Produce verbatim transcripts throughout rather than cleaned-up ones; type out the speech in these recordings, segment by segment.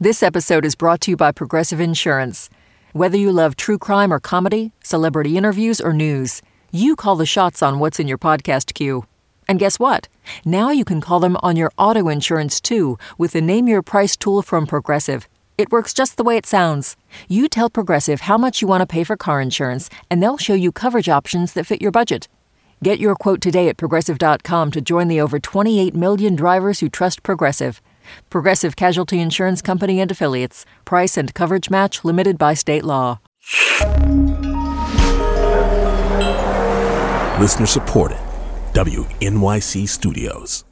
This episode is brought to you by Progressive Insurance. Whether you love true crime or comedy, celebrity interviews or news, you call the shots on what's in your podcast queue. And guess what? Now you can call them on your auto insurance too with the Name Your Price tool from Progressive. It works just the way it sounds. You tell Progressive how much you want to pay for car insurance, and they'll show you coverage options that fit your budget. Get your quote today at Progressive dot com to join the over twenty-eight million drivers who trust Progressive. Progressive Casualty Insurance Company and Affiliates. Price and coverage match limited by state law. Listener supported. W N Y C Studios.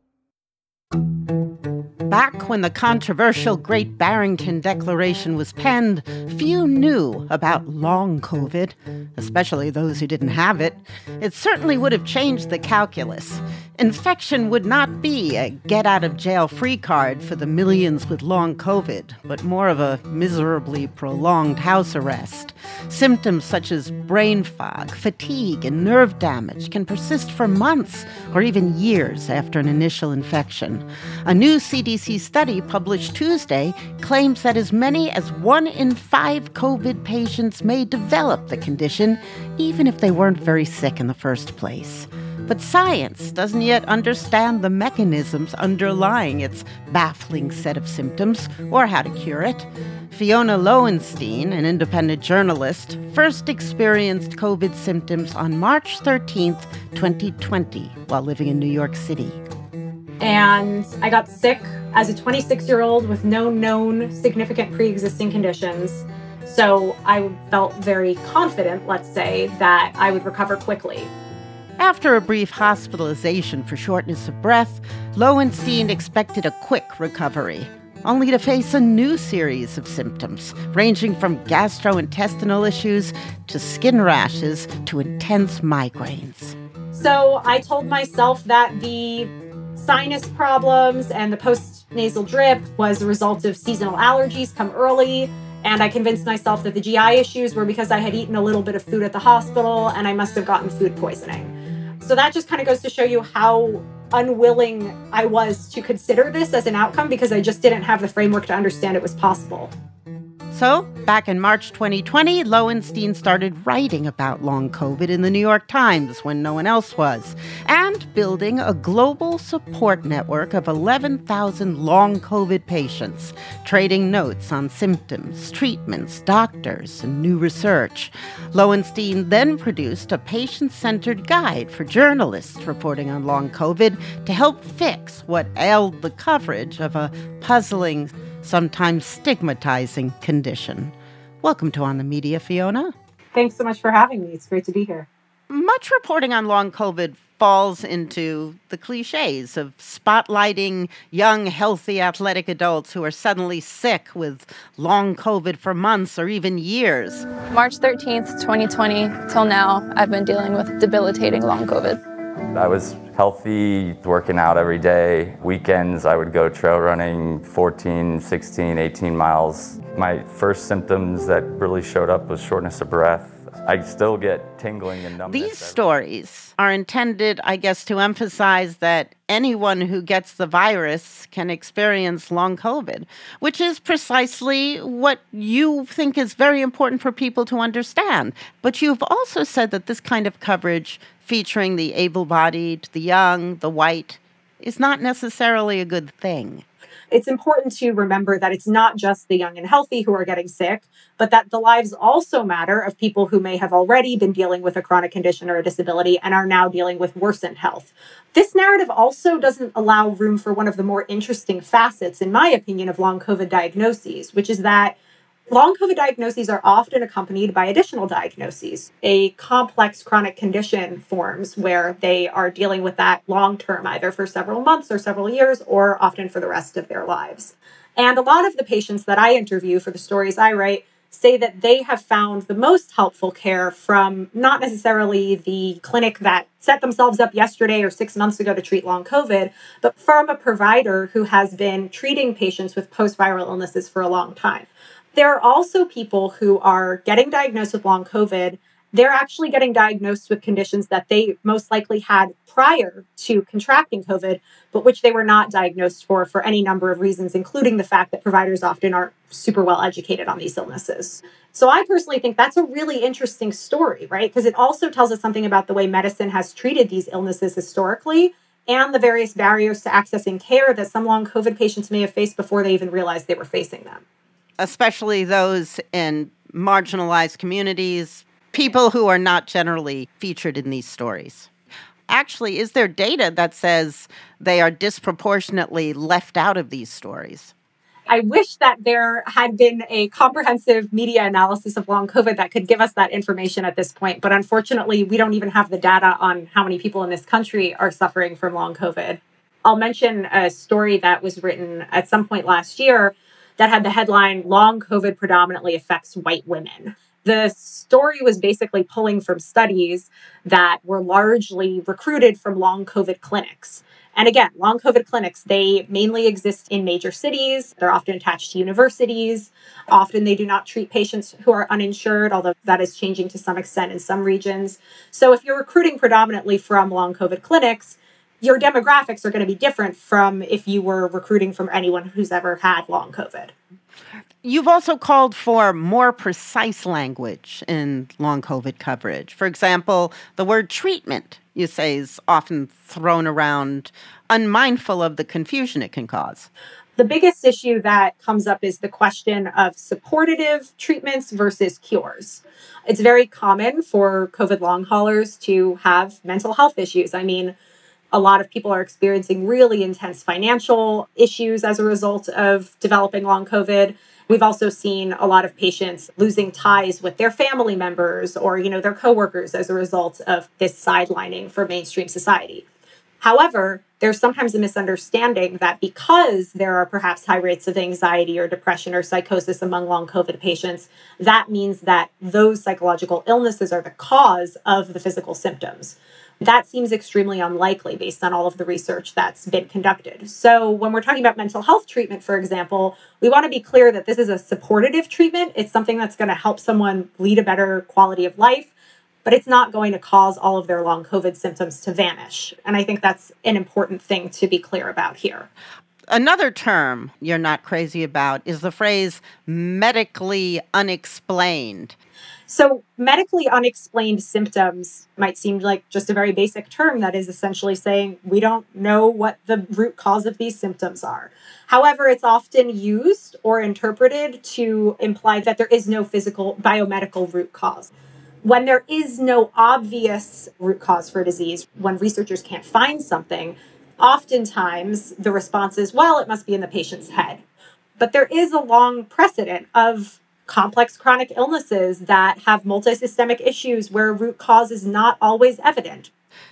Back when the controversial Great Barrington Declaration was penned, few knew about long COVID, especially those who didn't have it. It certainly would have changed the calculus. Infection would not be a get-out-of-jail-free card for the millions with long COVID, but more of a miserably prolonged house arrest. Symptoms such as brain fog, fatigue, and nerve damage can persist for months or even years after an initial infection. A new C D C study published Tuesday claims that as many as one in five COVID patients may develop the condition, even if they weren't very sick in the first place. But science doesn't yet understand the mechanisms underlying its baffling set of symptoms or how to cure it. Fiona Lowenstein, an independent journalist, first experienced COVID symptoms on March thirteenth, twenty twenty, while living in New York City. And I got sick as a twenty-six-year-old with no known significant pre-existing conditions. So I felt very confident, let's say, that I would recover quickly. After a brief hospitalization for shortness of breath, Lowenstein expected a quick recovery, only to face a new series of symptoms, ranging from gastrointestinal issues to skin rashes to intense migraines. So I told myself that the sinus problems and the post-nasal drip was a result of seasonal allergies come early. And I convinced myself that the G I issues were because I had eaten a little bit of food at the hospital and I must have gotten food poisoning. So that just kind of goes to show you how unwilling I was to consider this as an outcome because I just didn't have the framework to understand it was possible. So, back in March twenty twenty, Lowenstein started writing about long COVID in the New York Times when no one else was, and building a global support network of eleven thousand long COVID patients, trading notes on symptoms, treatments, doctors, and new research. Lowenstein then produced a patient-centered guide for journalists reporting on long COVID to help fix what ailed the coverage of a puzzling, sometimes stigmatizing condition. Welcome to On the Media, Fiona. Thanks so much for having me. It's great to be here. Much reporting on long COVID falls into the cliches of spotlighting young, healthy, athletic adults who are suddenly sick with long COVID for months or even years. March thirteenth, twenty twenty, till now, I've been dealing with debilitating long COVID. I was healthy, working out every day. Weekends, I would go trail running fourteen, sixteen, eighteen miles. My first symptoms that really showed up was shortness of breath. I still get tingling and numbness. These stories are intended, I guess, to emphasize that anyone who gets the virus can experience long COVID, which is precisely what you think is very important for people to understand. But you've also said that this kind of coverage featuring the able-bodied, the young, the white, is not necessarily a good thing. It's important to remember that it's not just the young and healthy who are getting sick, but that the lives also matter of people who may have already been dealing with a chronic condition or a disability and are now dealing with worsened health. This narrative also doesn't allow room for one of the more interesting facets, in my opinion, of long COVID diagnoses, which is that long COVID diagnoses are often accompanied by additional diagnoses. A complex chronic condition forms where they are dealing with that long term, either for several months or several years, or often for the rest of their lives. And a lot of the patients that I interview for the stories I write say that they have found the most helpful care from not necessarily the clinic that set themselves up yesterday or six months ago to treat long COVID, but from a provider who has been treating patients with post-viral illnesses for a long time. There are also people who are getting diagnosed with long COVID they're actually getting diagnosed with conditions that they most likely had prior to contracting COVID, but which they were not diagnosed for for any number of reasons, including the fact that providers often aren't super well educated on these illnesses. So I personally think that's a really interesting story, right? Because it also tells us something about the way medicine has treated these illnesses historically and the various barriers to accessing care that some long COVID patients may have faced before they even realized they were facing them. Especially those in marginalized communities, people who are not generally featured in these stories. Actually, is there data that says they are disproportionately left out of these stories? I wish that there had been a comprehensive media analysis of long COVID that could give us that information at this point. But unfortunately, we don't even have the data on how many people in this country are suffering from long COVID. I'll mention a story that was written at some point last year that had the headline, "Long COVID Predominantly Affects White Women." The story was basically pulling from studies that were largely recruited from long COVID clinics. And again, long COVID clinics, they mainly exist in major cities. They're often attached to universities. Often they do not treat patients who are uninsured, although that is changing to some extent in some regions. So if you're recruiting predominantly from long COVID clinics, your demographics are going to be different from if you were recruiting from anyone who's ever had long COVID. You've also called for more precise language in long COVID coverage. For example, the word treatment, you say, is often thrown around, unmindful of the confusion it can cause. The biggest issue that comes up is the question of supportive treatments versus cures. It's very common for COVID long haulers to have mental health issues. I mean, a lot of people are experiencing really intense financial issues as a result of developing long COVID. We've also seen a lot of patients losing ties with their family members or, you know, their coworkers as a result of this sidelining for mainstream society. However, there's sometimes a misunderstanding that because there are perhaps high rates of anxiety or depression or psychosis among long COVID patients, that means that those psychological illnesses are the cause of the physical symptoms. That seems extremely unlikely based on all of the research that's been conducted. So when we're talking about mental health treatment, for example, we want to be clear that this is a supportive treatment. It's something that's going to help someone lead a better quality of life, but it's not going to cause all of their long COVID symptoms to vanish. And I think that's an important thing to be clear about here. Another term you're not crazy about is the phrase medically unexplained. So medically unexplained symptoms might seem like just a very basic term that is essentially saying we don't know what the root cause of these symptoms are. However, it's often used or interpreted to imply that there is no physical biomedical root cause. When there is no obvious root cause for a disease, when researchers can't find something, oftentimes the response is, well, it must be in the patient's head. But there is a long precedent of complex chronic illnesses that have multisystemic issues where root cause is not always evident.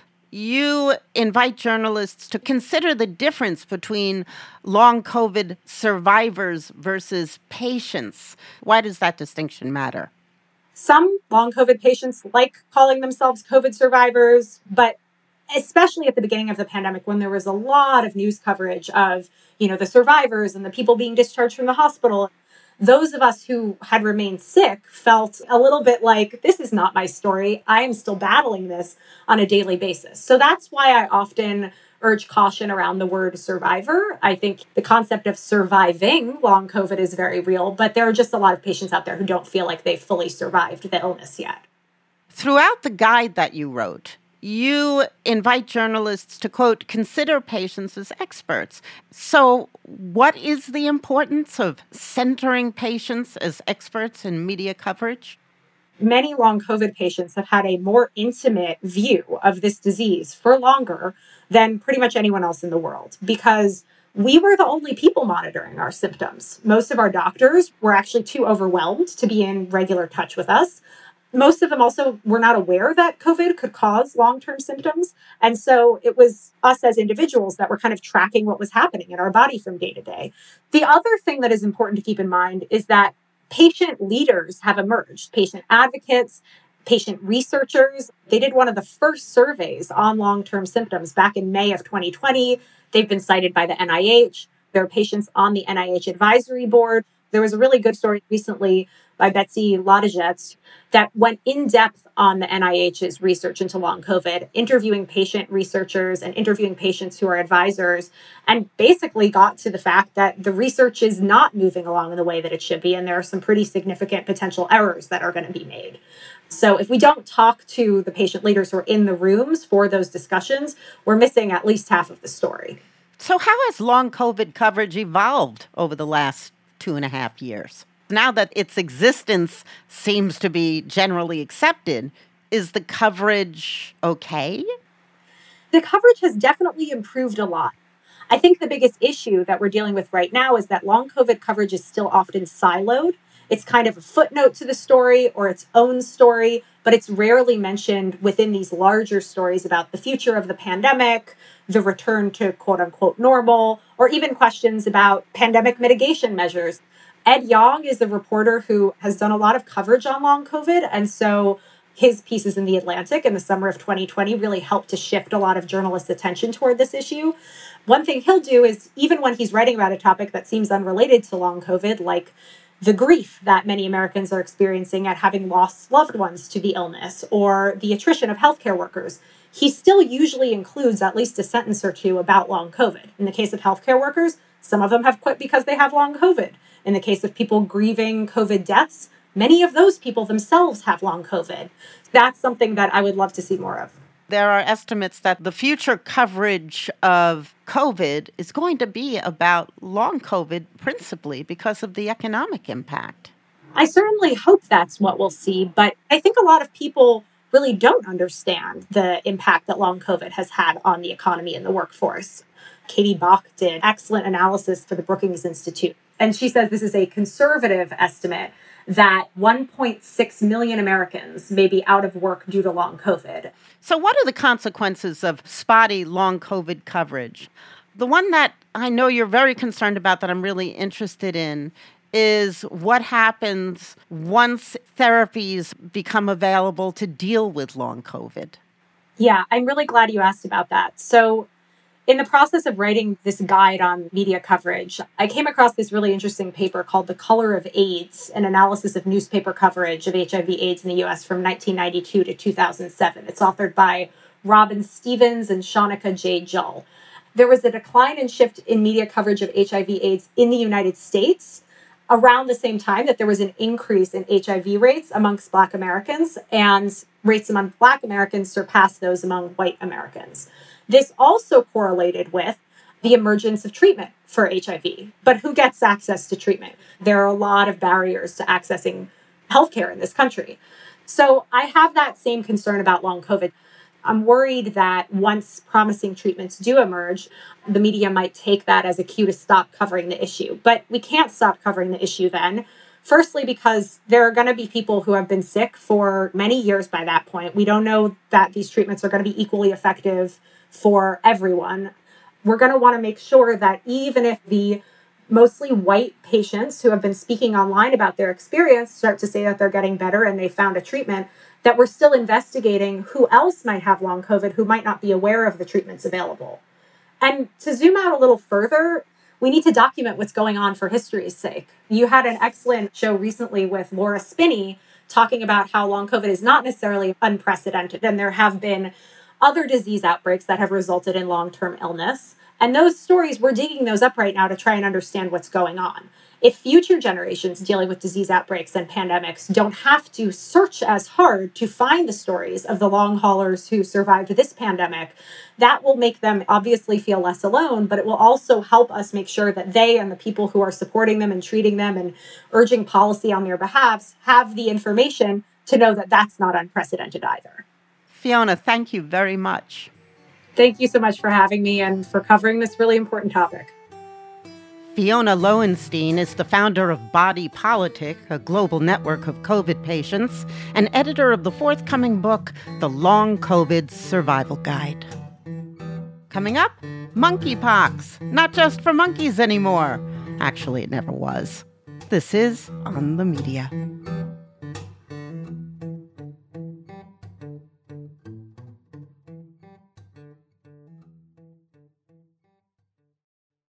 You invite journalists to consider the difference between long COVID survivors versus patients. Why does that distinction matter? Some long COVID patients like calling themselves COVID survivors, but especially at the beginning of the pandemic when there was a lot of news coverage of, you know, the survivors and the people being discharged from the hospital, those of us who had remained sick felt a little bit like, this is not my story. I am still battling this on a daily basis. So that's why I often urge caution around the word survivor. I think the concept of surviving long COVID is very real, but there are just a lot of patients out there who don't feel like they've fully survived the illness yet. Throughout the guide that you wrote, you invite journalists to, quote, consider patients as experts. So what is the importance of centering patients as experts in media coverage? Many long COVID patients have had a more intimate view of this disease for longer than pretty much anyone else in the world because we were the only people monitoring our symptoms. Most of our doctors were actually too overwhelmed to be in regular touch with us. Most of them also were not aware that COVID could cause long-term symptoms. And so it was us as individuals that were kind of tracking what was happening in our body from day to day. The other thing that is important to keep in mind is that patient leaders have emerged, patient advocates, patient researchers. They did one of the first surveys on long-term symptoms back in May of twenty twenty. They've been cited by the N I H. There are patients on the N I H advisory board. There was a really good story recently by Betsy Lodejets that went in depth on the N I H's research into long COVID, interviewing patient researchers and interviewing patients who are advisors, and basically got to the fact that the research is not moving along in the way that it should be. And there are some pretty significant potential errors that are going to be made. So if we don't talk to the patient leaders who are in the rooms for those discussions, we're missing at least half of the story. So how has long COVID coverage evolved over the last two and a half years? Now that its existence seems to be generally accepted, is the coverage okay? The coverage has definitely improved a lot. I think the biggest issue that we're dealing with right now is that long COVID coverage is still often siloed. It's kind of a footnote to the story or its own story, but it's rarely mentioned within these larger stories about the future of the pandemic, the return to quote unquote normal, or even questions about pandemic mitigation measures. Ed Yong is a reporter who has done a lot of coverage on long COVID. And so his pieces in The Atlantic in the summer of twenty twenty really helped to shift a lot of journalists' attention toward this issue. One thing he'll do is, even when he's writing about a topic that seems unrelated to long COVID, like the grief that many Americans are experiencing at having lost loved ones to the illness or the attrition of healthcare workers, he still usually includes at least a sentence or two about long COVID. In the case of healthcare workers, some of them have quit because they have long COVID. In the case of people grieving COVID deaths, many of those people themselves have long COVID. That's something that I would love to see more of. There are estimates that the future coverage of COVID is going to be about long COVID principally because of the economic impact. I certainly hope that's what we'll see, but I think a lot of people really don't understand the impact that long COVID has had on the economy and the workforce. Katie Bach did excellent analysis for the Brookings Institute, and she says this is a conservative estimate that one point six million Americans may be out of work due to long COVID. So what are the consequences of spotty long COVID coverage? The one that I know you're very concerned about that I'm really interested in is what happens once therapies become available to deal with long COVID. Yeah, I'm really glad you asked about that. So in the process of writing this guide on media coverage, I came across this really interesting paper called The Color of AIDS, an analysis of newspaper coverage of H I V AIDS in the U S from nineteen ninety-two to two thousand seven. It's authored by Robin Stevens and Shanika J. Jull. There was a decline and shift in media coverage of H I V AIDS in the United States around the same time that there was an increase in H I V rates amongst Black Americans, and rates among Black Americans surpassed those among white Americans. This also correlated with the emergence of treatment for H I V. But who gets access to treatment? There are a lot of barriers to accessing healthcare in this country. So I have that same concern about long COVID. I'm worried that once promising treatments do emerge, the media might take that as a cue to stop covering the issue. But we can't stop covering the issue then. Firstly, because there are going to be people who have been sick for many years by that point. We don't know that these treatments are going to be equally effective for everyone. We're going to want to make sure that even if the mostly white patients who have been speaking online about their experience start to say that they're getting better and they found a treatment, that we're still investigating who else might have long COVID who might not be aware of the treatments available. And to zoom out a little further, we need to document what's going on for history's sake. You had an excellent show recently with Laura Spinney talking about how long COVID is not necessarily unprecedented, and there have been other disease outbreaks that have resulted in long-term illness. And those stories, we're digging those up right now to try and understand what's going on. If future generations dealing with disease outbreaks and pandemics don't have to search as hard to find the stories of the long haulers who survived this pandemic, that will make them obviously feel less alone, but it will also help us make sure that they and the people who are supporting them and treating them and urging policy on their behalves have the information to know that that's not unprecedented either. Fiona, thank you very much. Thank you so much for having me and for covering this really important topic. Fiona Lowenstein is the founder of Body Politic, a global network of COVID patients, and editor of the forthcoming book, The Long COVID Survival Guide. Coming up, monkeypox. Not just for monkeys anymore. Actually, it never was. This is On the Media.